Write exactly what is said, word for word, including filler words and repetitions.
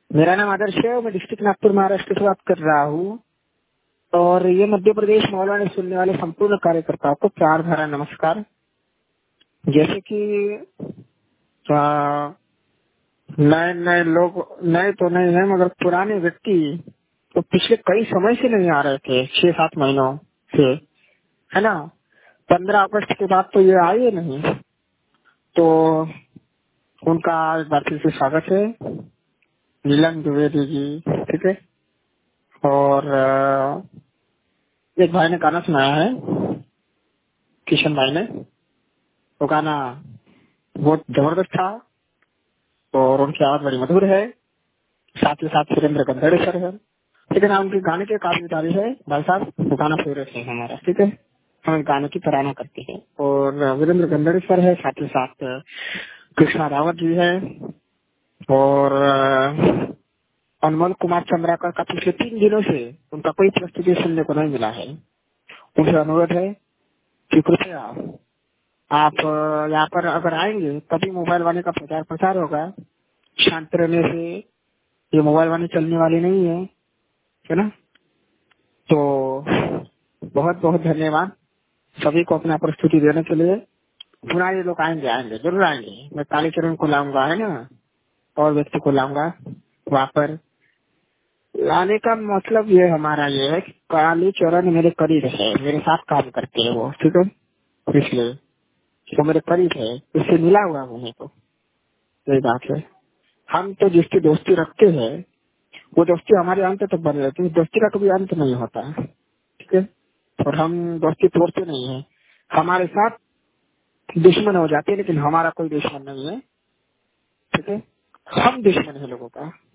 मेरा नाम आदर्श है, मैं डिस्ट्रिक्ट नागपुर महाराष्ट्र से बात कर रहा हूँ। और ये मध्य प्रदेश मौलाना सुनने वाले संपूर्ण कार्यकर्ताओं को प्यार भरा नमस्कार। जैसे कि आ, नए नए लोग, नए तो नहीं है मगर पुराने व्यक्ति तो पिछले कई समय से नहीं आ रहे थे, छह सात महीनों से, है ना। पंद्रह अगस्त के बाद तो ये आए नहीं, तो उनका एक बार फिर से स्वागत है। नीलम द्विवेदी जी, ठीक है। और आ, एक भाई ने गाना सुनाया है, किशन भाई ने। वो गाना बहुत जबरदस्त था और उनकी आवाज बड़ी मधुर है। साथ ही साथ सुरेंद्र गंधड़े सर है, ठीक है ना। उनके गाने के काफी तारीफ है भाई साहब, वो गाना फेवरेट है हमारा, ठीक है। हम गाने की सराहना करते हैं। और वीरेंद्र गंधड़े सर है, साथ ही साथ कृष्णा रावत जी है। और अ, अनमोल कुमार चंद्राकर का पिछले तीन दिनों से उनका कोई प्रस्तुति सुनने को नहीं मिला है। उनसे अनुरोध है कि कृपया आप अ, यहाँ पर अगर आएंगे तभी मोबाइल वाले का प्रचार प्रसार होगा। शांत रहने से ये मोबाइल वाले चलने वाली नहीं है, है ना। तो बहुत बहुत धन्यवाद सभी को अपना प्रस्तुति देने के लिए। पुनः ये लोग आएंगे आएंगे जरूर आएंगे। मैं कालीचरण को लाऊंगा, है ना, और व्यक्ति को लाऊंगा वहाँ पर। लाने का मतलब ये हमारा ये है कि कालीचरण मेरे करीब है, मेरे साथ काम करते हैं वो, ठीक है। इसलिए वो मेरे करीब है, इससे मिला हुआ हूँ मैं, तो यही बात है। हम तो जिसकी दोस्ती रखते हैं वो दोस्ती हमारे अंत तक बनी रहती है, दोस्ती का कभी अंत नहीं होता है, ठीक है। और हम दोस्ती तोड़ते नहीं है। हमारे साथ दुश्मन हो जाते हैं लेकिन हमारा कोई दुश्मन नहीं है, ठीक है। हम दुश्मन है लोगों का।